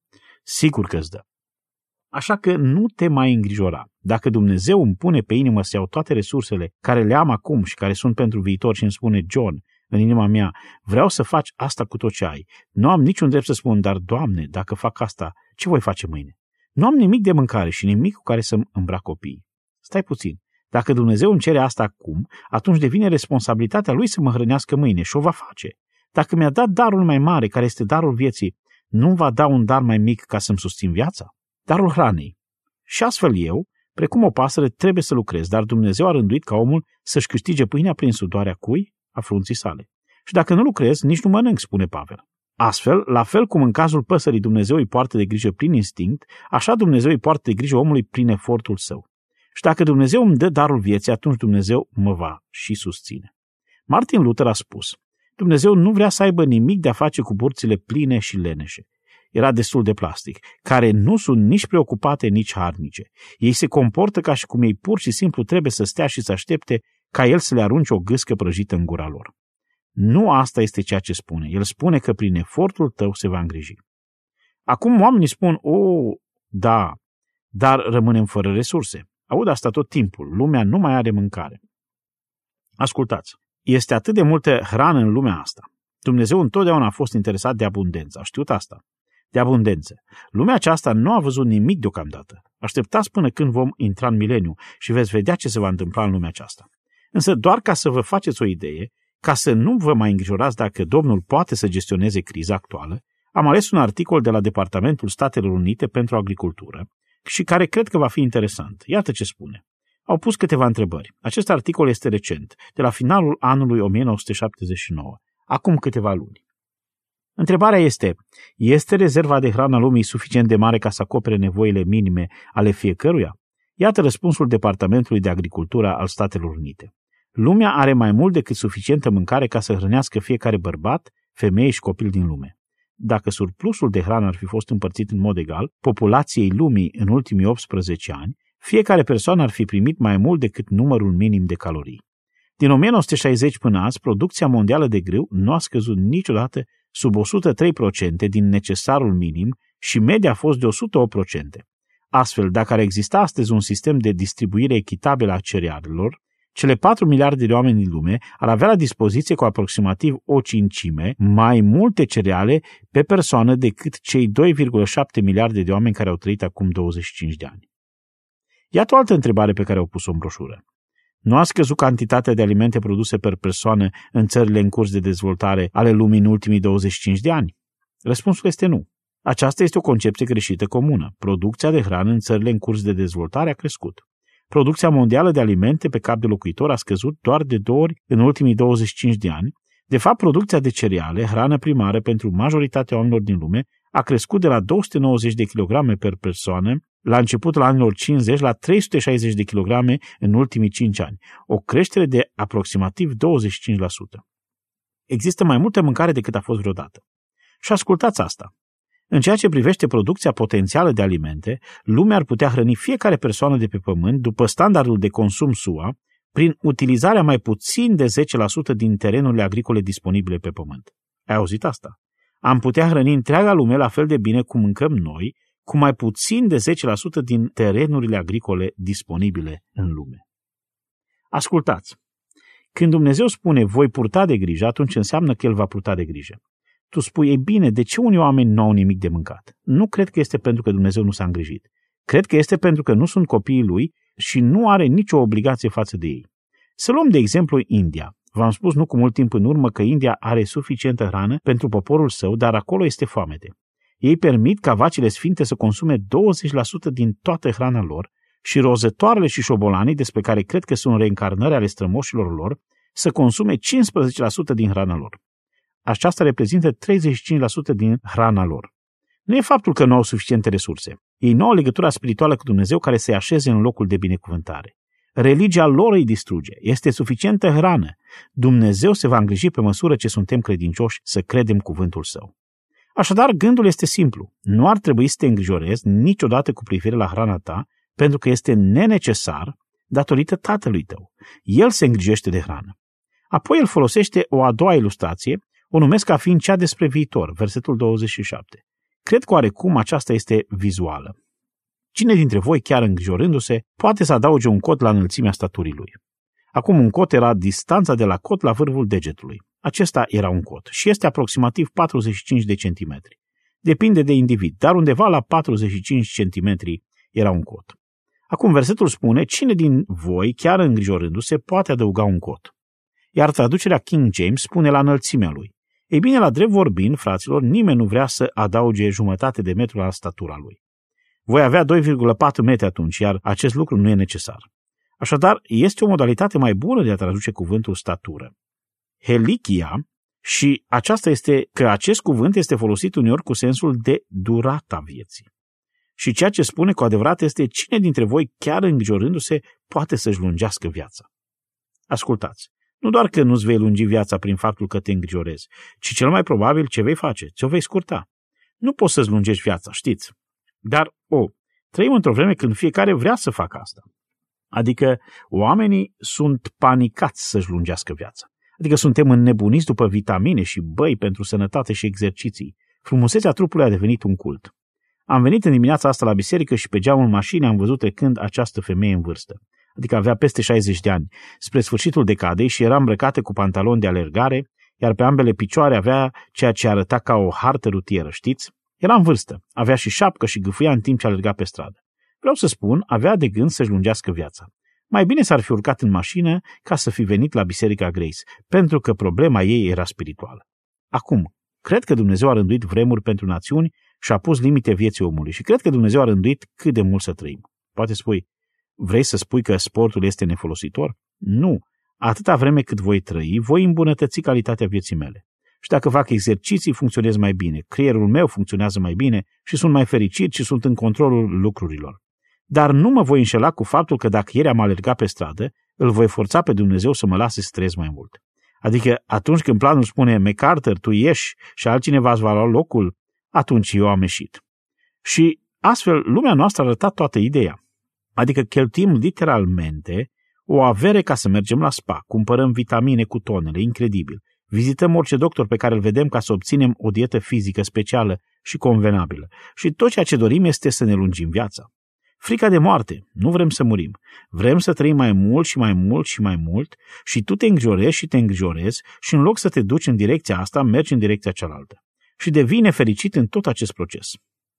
Sigur că îți dă. Așa că nu te mai îngrijora. Dacă Dumnezeu îmi pune pe inimă să iau toate resursele care le am acum și care sunt pentru viitor și îmi spune, John, în inima mea, vreau să faci asta cu tot ce ai. Nu am niciun drept să spun, dar, Doamne, dacă fac asta, ce voi face mâine? Nu am nimic de mâncare și nimic cu care să-mi îmbrac copiii. Stai puțin. Dacă Dumnezeu îmi cere asta acum, atunci devine responsabilitatea Lui să mă hrănească mâine și o va face. Dacă mi-a dat darul mai mare, care este darul vieții, nu va da un dar mai mic ca să-mi susțin viața? Darul hranei. Și astfel eu, precum o pasăre, trebuie să lucrez, dar Dumnezeu a rânduit ca omul să-și câștige pâinea prin sudoarea cui? A frunții sale. Și dacă nu lucrez, nici nu mănânc, spune Pavel. Astfel, la fel cum în cazul păsării Dumnezeu îi poartă de grijă prin instinct, așa Dumnezeu îi poartă de grijă omului prin efortul său. Și dacă Dumnezeu îmi dă darul vieții, atunci Dumnezeu mă va și susține. Martin Luther a spus, Dumnezeu nu vrea să aibă nimic de a face cu burțile pline și leneșe. Era destul de plastic, care nu sunt nici preocupate, nici harnice. Ei se comportă ca și cum ei pur și simplu trebuie să stea și să aștepte ca el să le arunce o gâscă prăjită în gura lor. Nu asta este ceea ce spune. El spune că prin efortul tău se va îngriji. Acum oamenii spun, o, da, dar rămânem fără resurse. Aud asta tot timpul. Lumea nu mai are mâncare. Ascultați, este atât de multă hrană în lumea asta. Dumnezeu întotdeauna a fost interesat de abundență. A știut asta. De abundență. Lumea aceasta nu a văzut nimic deocamdată. Așteptați până când vom intra în mileniu și veți vedea ce se va întâmpla în lumea aceasta. Însă doar ca să vă faceți o idee, ca să nu vă mai îngrijorați dacă Domnul poate să gestioneze criza actuală, am ales un articol de la Departamentul Statelor Unite pentru Agricultură și care cred că va fi interesant. Iată ce spune. Au pus câteva întrebări. Acest articol este recent, de la finalul anului o mie nouă sute șaptezeci și nouă, acum câteva luni. Întrebarea este, este rezerva de hrană a lumii suficient de mare ca să acopere nevoile minime ale fiecăruia? Iată răspunsul Departamentului de Agricultură al Statelor Unite. Lumea are mai mult decât suficientă mâncare ca să hrănească fiecare bărbat, femeie și copil din lume. Dacă surplusul de hrană ar fi fost împărțit în mod egal, populației lumii în ultimii optsprezece ani, fiecare persoană ar fi primit mai mult decât numărul minim de calorii. Din o mie nouă sute șaizeci până azi, producția mondială de grâu nu a scăzut niciodată sub o sută trei la sută din necesarul minim și media a fost de o sută opt la sută. Astfel, dacă ar exista astăzi un sistem de distribuire echitabilă a cerealelor, cele patru miliarde de oameni din lume ar avea la dispoziție cu aproximativ o cincime mai multe cereale pe persoană decât cei doi virgulă șapte miliarde de oameni care au trăit acum douăzeci și cinci de ani. Iată o altă întrebare pe care au pus-o în broșură. Nu a scăzut cantitatea de alimente produse per persoană în țările în curs de dezvoltare ale lumii în ultimii douăzeci și cinci de ani? Răspunsul este nu. Aceasta este o concepție greșită comună. Producția de hrană în țările în curs de dezvoltare a crescut. Producția mondială de alimente pe cap de locuitor a scăzut doar de două ori în ultimii douăzeci și cinci de ani. De fapt, producția de cereale, hrană primară pentru majoritatea oamenilor din lume, a crescut de la două sute nouăzeci de kilograme per persoană la începutul anilor cincizeci la trei sute șaizeci de kilograme în ultimii cinci ani, o creștere de aproximativ douăzeci și cinci la sută. Există mai multă mâncare decât a fost vreodată. Și ascultați asta. În ceea ce privește producția potențială de alimente, lumea ar putea hrăni fiecare persoană de pe pământ după standardul de consum S U A prin utilizarea mai puțin de zece la sută din terenurile agricole disponibile pe pământ. Ai auzit asta? Am putea hrăni întreaga lume la fel de bine cum mâncăm noi, cu mai puțin de zece la sută din terenurile agricole disponibile în lume. Ascultați! Când Dumnezeu spune voi purta de grijă, atunci înseamnă că El va purta de grijă. Tu spui, ei bine, de ce unii oameni nu au nimic de mâncat? Nu cred că este pentru că Dumnezeu nu s-a îngrijit. Cred că este pentru că nu sunt copiii Lui și nu are nicio obligație față de ei. Să luăm de exemplu India. V-am spus nu cu mult timp în urmă că India are suficientă hrană pentru poporul său, dar acolo este foamete. Ei permit ca vacile sfinte să consume douăzeci la sută din toată hrana lor și rozătoarele și șobolanii, despre care cred că sunt reîncarnări ale strămoșilor lor, să consume cincisprezece la sută din hrana lor. aceasta reprezintă treizeci și cinci la sută din hrana lor. Nu e faptul că nu au suficiente resurse. Ei nu au legătura spirituală cu Dumnezeu care să-i așeze în locul de binecuvântare. Religia lor îi distruge. Este suficientă hrană. Dumnezeu se va îngriji pe măsură ce suntem credincioși să credem cuvântul Său. Așadar, gândul este simplu. Nu ar trebui să te îngrijorezi niciodată cu privire la hrana ta, pentru că este nenecesar datorită tatălui tău. El se îngrijește de hrană. Apoi el folosește o a doua ilustrație, o numesc ca fiind cea despre viitor, versetul douăzeci și șapte. Cred că oarecum aceasta este vizuală. Cine dintre voi, chiar îngrijorându-se, poate să adauge un cot la înălțimea staturii lui? Acum un cot era distanța de la cot la vârful degetului. Acesta era un cot și este aproximativ patruzeci și cinci de centimetri. Depinde de individ, dar undeva la patruzeci și cinci centimetri era un cot. Acum versetul spune, cine din voi, chiar îngrijorându-se, poate adăuga un cot? Iar traducerea King James spune la înălțimea lui. Ei bine, la drept vorbind, fraților, nimeni nu vrea să adauge jumătate de metru la statura lui. Voi avea doi virgulă patru metri atunci, iar acest lucru nu e necesar. Așadar, este o modalitate mai bună de a traduce cuvântul statură. Helichia, și aceasta este că acest cuvânt este folosit uneori cu sensul de durata vieții. Și ceea ce spune cu adevărat este cine dintre voi, chiar îngrijorându-se, poate să-și lungească viața. Ascultați, nu doar că nu-ți vei lungi viața prin faptul că te îngrijorezi, ci cel mai probabil ce vei face, ți-o vei scurta. Nu poți să-ți lungești viața, știți. Dar, o, trăim într-o vreme când fiecare vrea să facă asta. Adică oamenii sunt panicați să-și lungească viața. Adică suntem înnebuniți după vitamine și băi pentru sănătate și exerciții. Frumusețea trupului a devenit un cult. Am venit în dimineața asta la biserică și pe geamul mașinii am văzut trecând această femeie în vârstă. Adică avea peste șaizeci de ani, spre sfârșitul decadei și era îmbrăcată cu pantaloni de alergare, iar pe ambele picioare avea ceea ce arăta ca o hartă rutieră, știți? Era în vârstă, avea și șapcă și gâfâia în timp ce alerga pe stradă. Vreau să spun, avea de gând să-și lungească viața. Mai bine s-ar fi urcat în mașină ca să fi venit la Biserica Grace, pentru că problema ei era spirituală. Acum, cred că Dumnezeu a rânduit vremuri pentru națiuni și a pus limite vieții omului și cred că Dumnezeu a rânduit cât de mult să trăim. Poate spui, vrei să spui că sportul este nefolositor? Nu. Atâta vreme cât voi trăi, voi îmbunătăți calitatea vieții mele. Și dacă fac exerciții, funcționez mai bine, creierul meu funcționează mai bine și sunt mai fericit și sunt în controlul lucrurilor. Dar nu mă voi înșela cu faptul că dacă ieri am alergat pe stradă, îl voi forța pe Dumnezeu să mă lase să trăiesc mai mult. Adică atunci când planul spune MacArthur, tu ieși și altcineva îți va lua locul, atunci eu am ieșit. Și astfel lumea noastră a arătat toată ideea. Adică cheltuim literalmente o avere ca să mergem la spa, cumpărăm vitamine cu tonele, incredibil. Vizităm orice doctor pe care îl vedem ca să obținem o dietă fizică specială și convenabilă. Și tot ceea ce dorim este să ne lungim viața. Frica de moarte. Nu vrem să murim. Vrem să trăim mai mult și mai mult și mai mult și tu te îngrijorezi și te îngrijorezi și în loc să te duci în direcția asta, mergi în direcția cealaltă. Și devii nefericit în tot acest proces.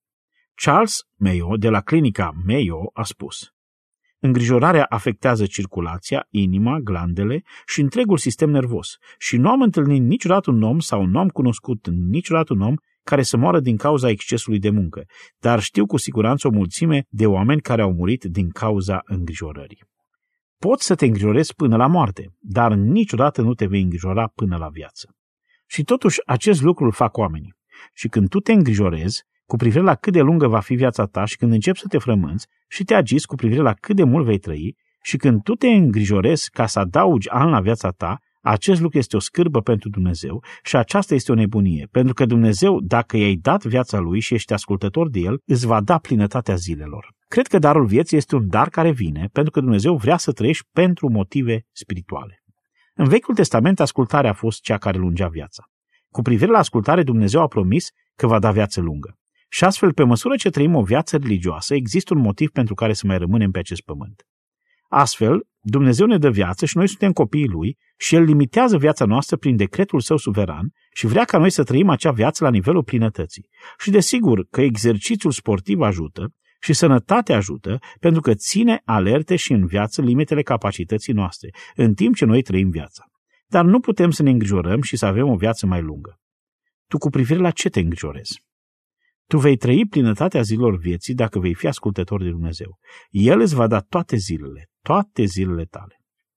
Charles Mayo, de la clinica Mayo, a spus: îngrijorarea afectează circulația, inima, glandele și întregul sistem nervos și nu am întâlnit niciodată un om sau nu am cunoscut niciodată un om care să moară din cauza excesului de muncă, dar știu cu siguranță o mulțime de oameni care au murit din cauza îngrijorării. Poți să te îngrijorezi până la moarte, dar niciodată nu te vei îngrijora până la viață. Și totuși acest lucru îl fac oamenii. Și când tu te îngrijorezi cu privire la cât de lungă va fi viața ta și când începi să te frămânți și te agiți cu privire la cât de mult vei trăi și când tu te îngrijorezi ca să adaugi ani la viața ta, acest lucru este o scârbă pentru Dumnezeu și aceasta este o nebunie, pentru că Dumnezeu, dacă i-ai dat viața Lui și ești ascultător de El, îți va da plinătatea zilelor. Cred că darul vieții este un dar care vine, pentru că Dumnezeu vrea să trăiești pentru motive spirituale. În Vechiul Testament, ascultarea a fost cea care lungea viața. Cu privire la ascultare, Dumnezeu a promis că va da viață lungă. Și astfel, pe măsură ce trăim o viață religioasă, există un motiv pentru care să mai rămânem pe acest pământ. Astfel, Dumnezeu ne dă viață și noi suntem copiii Lui și El limitează viața noastră prin decretul Său suveran și vrea ca noi să trăim acea viață la nivelul plinătății. Și desigur că exercițiul sportiv ajută și sănătatea ajută pentru că ține alerte și în viață limitele capacității noastre, în timp ce noi trăim viața. Dar nu putem să ne îngrijorăm și să avem o viață mai lungă. Tu cu privire la ce te îngrijorezi? Tu vei trăi plinătatea zilelor vieții dacă vei fi ascultător de Dumnezeu. El îți va da toate zilele, toate zilele tale.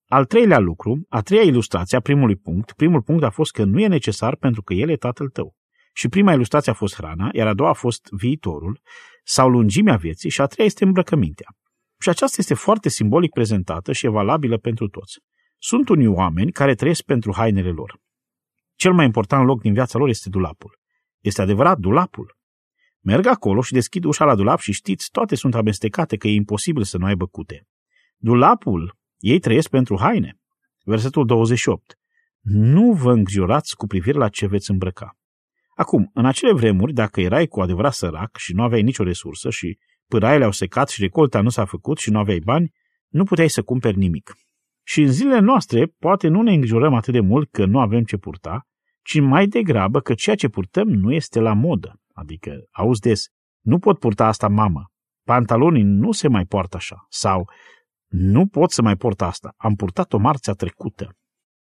Al treilea lucru, a treia ilustrație a primului punct, primul punct a fost că nu e necesar pentru că El e Tatăl tău. Și prima ilustrație a fost hrana, iar a doua a fost viitorul sau lungimea vieții și a treia este îmbrăcămintea. Și aceasta este foarte simbolic prezentată și e valabilă pentru toți. Sunt unii oameni care trăiesc pentru hainele lor. Cel mai important loc din viața lor este dulapul. Este adevărat, dulapul. Merg acolo și deschid ușa la dulap și știți, toate sunt amestecate că e imposibil să nu aibă cute. Dulapul, ei trăiesc pentru haine. Versetul douăzeci și opt. Nu vă îngrijorați cu privire la ce veți îmbrăca. Acum, în acele vremuri, dacă erai cu adevărat sărac și nu aveai nicio resursă și pâraiele au secat și recolta nu s-a făcut și nu aveai bani, nu puteai să cumperi nimic. Și în zilele noastre, poate nu ne îngrijorăm atât de mult că nu avem ce purta, ci mai degrabă că ceea ce purtăm nu este la modă. Adică, auzi des, nu pot purta asta, mamă, pantalonii nu se mai poartă așa, sau nu pot să mai port asta, am purtat-o marțea trecută.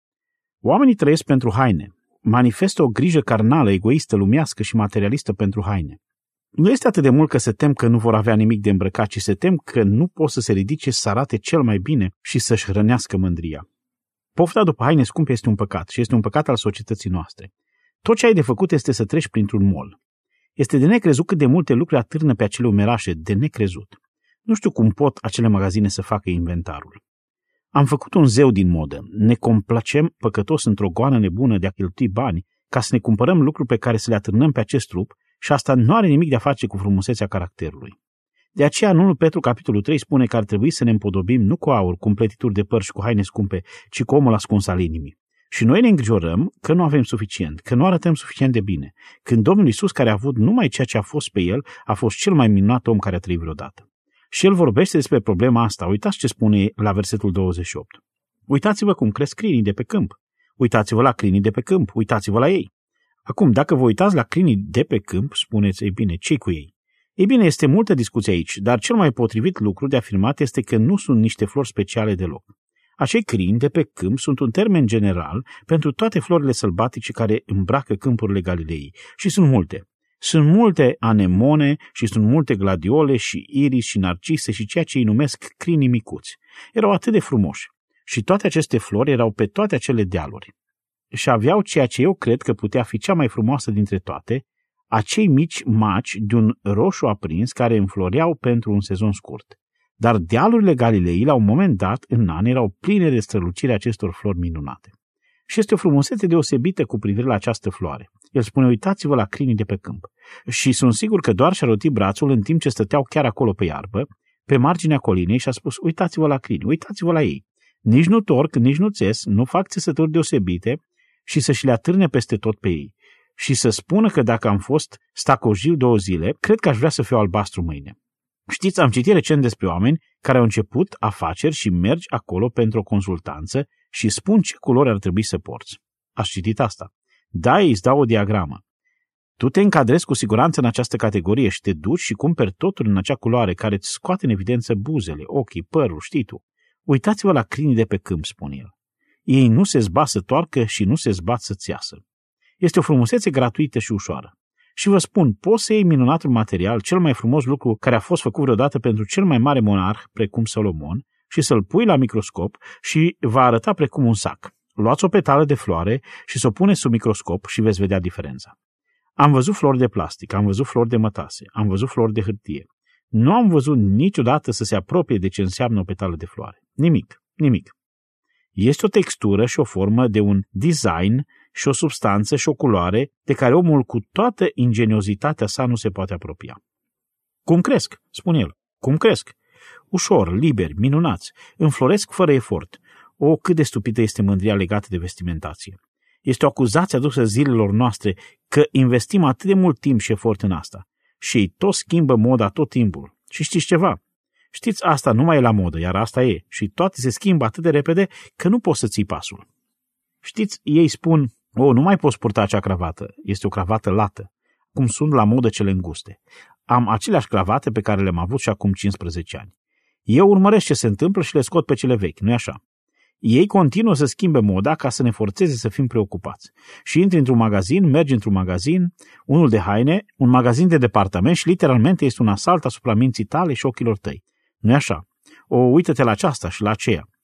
Oamenii trăiesc pentru haine, manifestă o grijă carnală, egoistă, lumească și materialistă pentru haine. Nu este atât de mult că se tem că nu vor avea nimic de îmbrăcat, ci se tem că nu pot să se ridice să arate cel mai bine și să-și hrănească mândria. Pofta după haine scumpe este un păcat și este un păcat al societății noastre. Tot ce ai de făcut este să treci printr-un mall. Este de necrezut cât de multe lucruri atârnă pe acele umerașe, de necrezut. Nu știu cum pot acele magazine să facă inventarul. Am făcut un zeu din modă. Ne complacem păcătos într-o goană nebună de a cheltui bani ca să ne cumpărăm lucruri pe care să le atârnăm pe acest trup și asta nu are nimic de a face cu frumusețea caracterului. De aceea, în întâi Petru, capitolul trei, spune că ar trebui să ne împodobim nu cu aur, cu împletituri de păr și cu haine scumpe, ci cu omul ascuns al inimii. Și noi ne îngrijorăm că nu avem suficient, că nu arătăm suficient de bine, când Domnul Iisus, care a avut numai ceea ce a fost pe El, a fost cel mai minunat om care a trăit vreodată. Și El vorbește despre problema asta. Uitați ce spune la versetul douăzeci și opt. Uitați-vă cum cresc crinii de pe câmp. Uitați-vă la crinii de pe câmp. Uitați-vă la ei. Acum, dacă vă uitați la crinii de pe câmp, spuneți, ei bine, ce-i cu ei? Ei bine, este multă discuție aici, dar cel mai potrivit lucru de afirmat este că nu sunt niște flori speciale deloc. Acei crini de pe câmp sunt un termen general pentru toate florile sălbatice care îmbracă câmpurile Galilei. Și sunt multe. Sunt multe anemone și sunt multe gladiole și iris și narcise și ceea ce îi numesc crinii micuți. Erau atât de frumoși. Și toate aceste flori erau pe toate acele dealuri. Și aveau ceea ce eu cred că putea fi cea mai frumoasă dintre toate, acei mici maci de un roșu aprins care înfloreau pentru un sezon scurt. Dar dealurile Galilei, la un moment dat, în an, erau pline de strălucirea acestor flori minunate. Și este o frumusețe deosebită cu privire la această floare. El spune, uitați-vă la crinii de pe câmp. Și sunt sigur că doar și-a rotit brațul în timp ce stăteau chiar acolo pe iarbă, pe marginea colinei și a spus, uitați-vă la crini, uitați-vă la ei. Nici nu torc, nici nu țes, nu fac țesături deosebite și să-și le atârne peste tot pe ei. Și să spună că dacă am fost stacojiu două zile, cred că aș vrea să fiu albastru mâine. Știți, am citit recent despre oameni care au început afaceri și mergi acolo pentru o consultanță și spun ce culori ar trebui să porți. Ați citit asta? Da, îi îți dau o diagramă. Tu te încadrezi cu siguranță în această categorie și te duci și cumperi totul în acea culoare care îți scoate în evidență buzele, ochii, părul, știi tu. Uitați-vă la crinii de pe câmp, spune el. Ei nu se zbat să toarcă și nu se zbat să-ți iasă. Este o frumusețe gratuită și ușoară. Și vă spun, poți să iei minunatul material, cel mai frumos lucru care a fost făcut vreodată pentru cel mai mare monarh, precum Solomon, și să-l pui la microscop și va arăta precum un sac. Luați o petală de floare și să o puneți sub microscop și veți vedea diferența. Am văzut flori de plastic, am văzut flori de mătase, am văzut flori de hârtie. Nu am văzut niciodată să se apropie de ce înseamnă o petală de floare. Nimic, nimic. Este o textură și o formă de un design și o substanță și o culoare de care omul cu toată ingeniozitatea sa nu se poate apropia. Cum cresc? Spune el. Cum cresc? Ușor, liberi, minunați, înfloresc fără efort. O, cât de stupidă este mândria legată de vestimentație. Este o acuzație adusă zilelor noastre că investim atât de mult timp și efort în asta. Și ei tot schimbă moda tot timpul. Și știți ceva? Știți, asta nu mai e la modă, iar asta e. Și toate se schimbă atât de repede că nu poți să ții pasul. Știți, ei spun, o, nu mai poți purta acea cravată. Este o cravată lată, cum sunt la modă cele înguste. Am aceleași cravate pe care le-am avut și acum cincisprezece ani. Eu urmăresc ce se întâmplă și le scot pe cele vechi, nu-i așa? Ei continuă să schimbe moda ca să ne forțeze să fim preocupați. Și intri într-un magazin, mergi într-un magazin, unul de haine, un magazin de departament și literalmente este un asalt asupra minții tale și ochilor tăi. Nu-i așa? O, uită-te la aceasta și la aceea.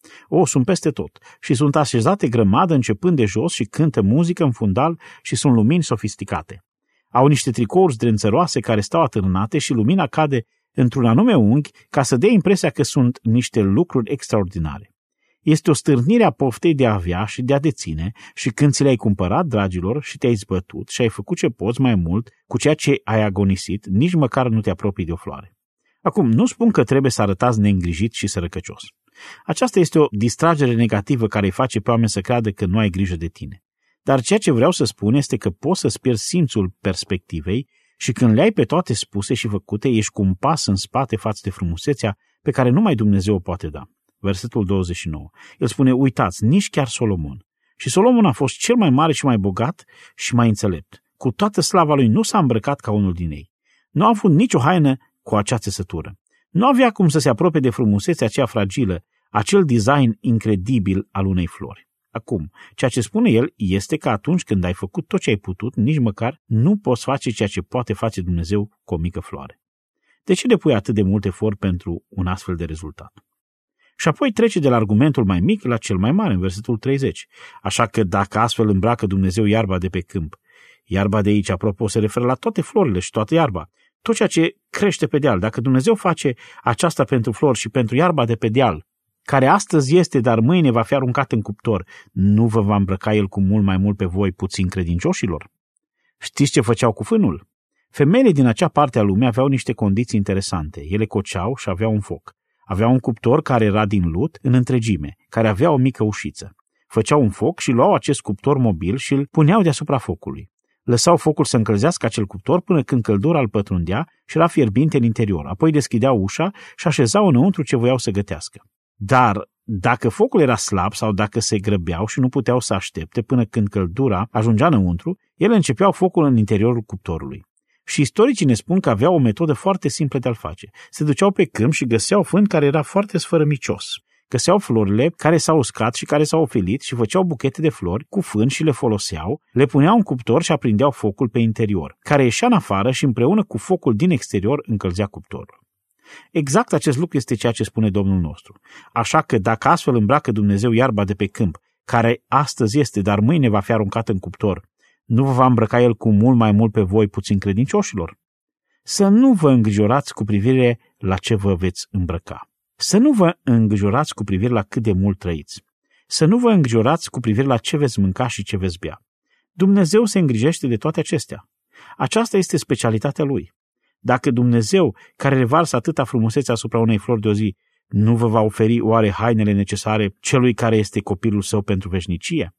O, sunt peste tot și sunt așezate grămadă începând de jos și cântă muzică în fundal și sunt lumini sofisticate. Au niște tricouri zdrențăroase care stau atârnate și lumina cade într-un anume unghi ca să dea impresia că sunt niște lucruri extraordinare. Este o stârnire a poftei de a avea și de a deține și când ți le-ai cumpărat, dragilor, și te-ai zbătut și ai făcut ce poți mai mult cu ceea ce ai agonisit, nici măcar nu te apropii de o floare. Acum, nu spun că trebuie să arătați neîngrijit și sărăcăcios. Aceasta este o distragere negativă care îi face pe oameni să creadă că nu ai grijă de tine. Dar ceea ce vreau să spun este că poți să-ți pierzi simțul perspectivei și când le ai pe toate spuse și făcute, ești cu un pas în spate față de frumusețea pe care numai Dumnezeu o poate da. Versetul douăzeci și nouă. El spune, uitați, nici chiar Solomon. Și Solomon a fost cel mai mare și mai bogat și mai înțelept. Cu toată slava lui nu s-a îmbrăcat ca unul din ei. Nu a avut nicio haină cu acea țesătură. Nu avea cum să se apropie de frumusețea aceea fragilă, acel design incredibil al unei flori. Acum, ceea ce spune el este că atunci când ai făcut tot ce ai putut, nici măcar nu poți face ceea ce poate face Dumnezeu cu o mică floare. De ce depui atât de mult efort pentru un astfel de rezultat? Și apoi trece de la argumentul mai mic la cel mai mare, în versetul treizeci. Așa că dacă astfel îmbracă Dumnezeu iarba de pe câmp, iarba de aici, apropo, se referă la toate florile și toată iarba, tot ceea ce crește pe deal. Dacă Dumnezeu face aceasta pentru flori și pentru iarba de pe deal, care astăzi este, dar mâine va fi aruncat în cuptor, nu vă va îmbrăca El cu mult mai mult pe voi puțin credincioșilor? Știți ce făceau cu fânul? Femeile din acea parte a lumii aveau niște condiții interesante. Ele coceau și aveau un foc. Aveau un cuptor care era din lut în întregime, care avea o mică ușiță. Făceau un foc și luau acest cuptor mobil și îl puneau deasupra focului. Lăsau focul să încălzească acel cuptor până când căldura îl pătrundea și era fierbinte în interior. Apoi deschideau ușa și așezau înăuntru ce voiau să gătească. Dar dacă focul era slab sau dacă se grăbeau și nu puteau să aștepte până când căldura ajungea înăuntru, ele începeau focul în interiorul cuptorului. Și istoricii ne spun că aveau o metodă foarte simplă de a-l face. Se duceau pe câmp și găseau fân care era foarte sfărămicios. Găseau florile care s-au uscat și care s-au ofilit și făceau buchete de flori cu fân și le foloseau, le puneau în cuptor și aprindeau focul pe interior, care ieșea în afară și împreună cu focul din exterior încălzea cuptorul. Exact acest lucru este ceea ce spune Domnul nostru. Așa că dacă astfel îmbracă Dumnezeu iarba de pe câmp, care astăzi este, dar mâine va fi aruncată în cuptor, nu vă va îmbrăca El cu mult mai mult pe voi puțin credincioșilor? Să nu vă îngrijorați cu privire la ce vă veți îmbrăca. Să nu vă îngrijorați cu privire la cât de mult trăiți. Să nu vă îngrijorați cu privire la ce veți mânca și ce veți bea. Dumnezeu se îngrijește de toate acestea. Aceasta este specialitatea Lui. Dacă Dumnezeu, care revarsă atâta frumusețe asupra unei flori de o zi, nu vă va oferi oare hainele necesare celui care este copilul Său pentru veșnicie?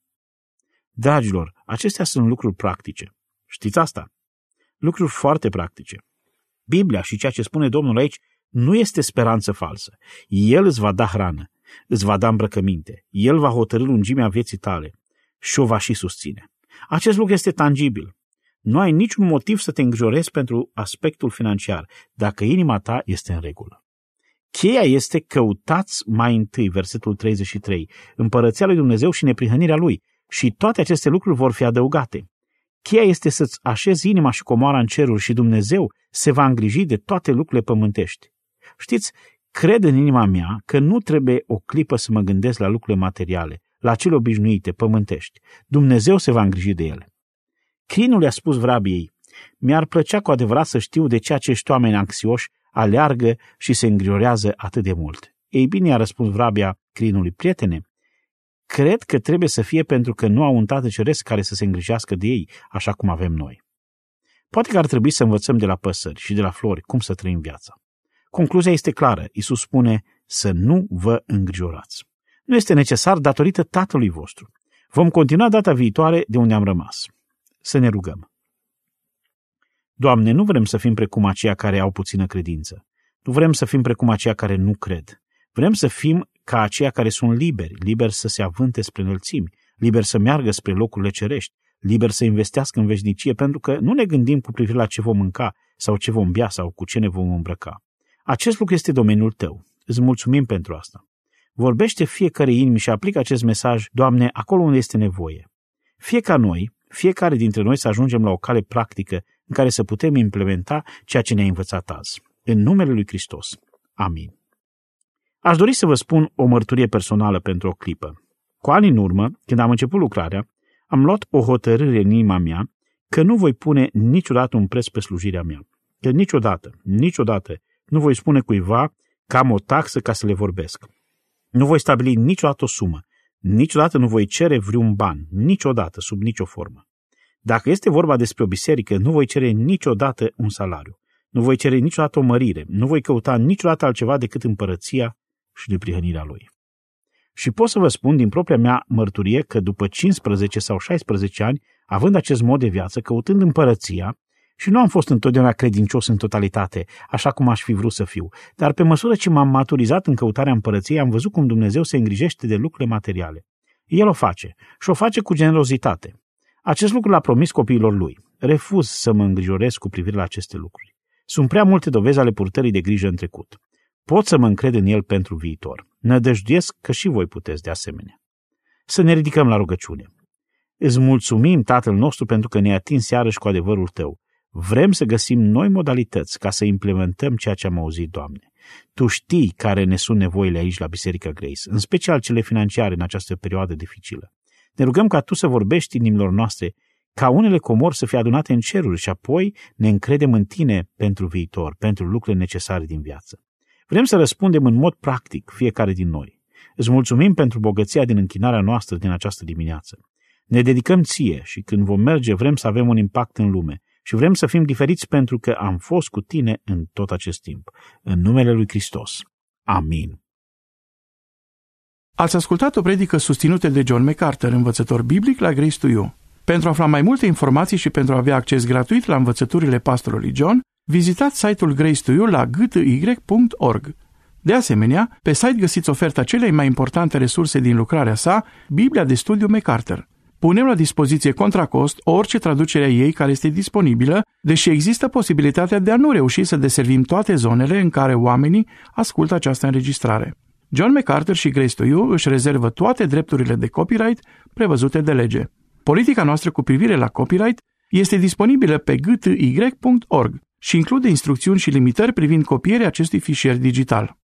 Dragilor, acestea sunt lucruri practice. Știți asta? Lucruri foarte practice. Biblia și ceea ce spune Domnul aici nu este speranță falsă. El îți va da hrană, îți va da îmbrăcăminte, El va hotărî lungimea vieții tale și o va și susține. Acest lucru este tangibil. Nu ai niciun motiv să te îngrijorezi pentru aspectul financiar, dacă inima ta este în regulă. Cheia este căutați mai întâi, versetul treizeci și trei, împărăția lui Dumnezeu și neprihănirea Lui, și toate aceste lucruri vor fi adăugate. Cheia este să-ți așezi inima și comoara în ceruri și Dumnezeu se va îngriji de toate lucrurile pământești. Știți, cred în inima mea că nu trebuie o clipă să mă gândesc la lucrurile materiale, la cele obișnuite, pământești. Dumnezeu se va îngriji de ele. Crinul i-a spus vrabiei, mi-ar plăcea cu adevărat să știu de ce acești oameni anxioși aleargă și se îngrijorează atât de mult. Ei bine, i-a răspuns vrabia crinului, prietene, cred că trebuie să fie pentru că nu au un tată ceresc care să se îngrijească de ei, așa cum avem noi. Poate că ar trebui să învățăm de la păsări și de la flori cum să trăim viața. Concluzia este clară. Iisus spune să nu vă îngrijorați. Nu este necesar datorită Tatălui vostru. Vom continua data viitoare de unde am rămas. Să ne rugăm. Doamne, nu vrem să fim precum aceia care au puțină credință. Nu vrem să fim precum aceia care nu cred. Vrem să fim ca aceia care sunt liberi, liberi să se avânte spre înălțimi, liberi să meargă spre locurile cerești, liberi să investească în veșnicie, pentru că nu ne gândim cu privire la ce vom mânca sau ce vom bea sau cu ce ne vom îmbrăca. Acest lucru este domeniul Tău. Îți mulțumim pentru asta. Vorbește fiecare inimi și aplică acest mesaj, Doamne, acolo unde este nevoie. Fie ca noi, fiecare dintre noi să ajungem la o cale practică în care să putem implementa ceea ce ne-ai învățat azi. În numele lui Hristos. Amin. Aș dori să vă spun o mărturie personală pentru o clipă. Cu ani în urmă, când am început lucrarea, am luat o hotărâre în inima mea că nu voi pune niciodată un preț pe slujirea mea. Că niciodată, niciodată nu voi spune cuiva că am o taxă ca să le vorbesc. Nu voi stabili niciodată o sumă. Niciodată nu voi cere vreun ban. Niciodată, sub nicio formă. Dacă este vorba despre o biserică, nu voi cere niciodată un salariu. Nu voi cere niciodată o mărire. Nu voi căuta niciodată altceva decât împărăția și neprihănirea lui. Și pot să vă spun din propria mea mărturie că după cincisprezece sau șaisprezece ani, având acest mod de viață, căutând împărăția, și nu am fost întotdeauna credincios în totalitate, așa cum aș fi vrut să fiu, dar pe măsură ce m-am maturizat în căutarea împărăției, am văzut cum Dumnezeu se îngrijește de lucrurile materiale. El o face și o face cu generozitate. Acest lucru l-a promis copiilor lui. Refuz să mă îngrijorez cu privire la aceste lucruri. Sunt prea multe dovezi ale purtării de grijă în trecut. Pot să mă încred în el pentru viitor. Nădăjduiesc că și voi puteți de asemenea. Să ne ridicăm la rugăciune. Îți mulțumim, Tatăl nostru, pentru că ne-ai atins iarăși cu adevărul Tău. Vrem să găsim noi modalități ca să implementăm ceea ce am auzit, Doamne. Tu știi care ne sunt nevoile aici la Biserica Grace, în special cele financiare în această perioadă dificilă. Ne rugăm ca Tu să vorbești inimilor noastre, ca unele comori să fie adunate în ceruri și apoi ne încredem în Tine pentru viitor, pentru lucrurile necesare din viață. Vrem să răspundem în mod practic fiecare din noi. Îți mulțumim pentru bogăția din închinarea noastră din această dimineață. Ne dedicăm Ție și când vom merge vrem să avem un impact în lume și vrem să fim diferiți pentru că am fost cu Tine în tot acest timp. În numele Lui Hristos. Amin. Ați ascultat o predică susținută de John MacArthur, învățător biblic la Grace to You. Pentru a afla mai multe informații și pentru a avea acces gratuit la învățăturile pastorului John, vizitați site-ul Grace to You la g t y punct org. De asemenea, pe site găsiți oferta celei mai importante resurse din lucrarea sa, Biblia de studiu MacArthur. Punem la dispoziție contra cost orice traducere a ei care este disponibilă, deși există posibilitatea de a nu reuși să deservim toate zonele în care oamenii ascultă această înregistrare. John MacArthur și Grace to You își rezervă toate drepturile de copyright prevăzute de lege. Politica noastră cu privire la copyright este disponibilă pe g t y punct org și include instrucțiuni și limitări privind copierea acestui fișier digital.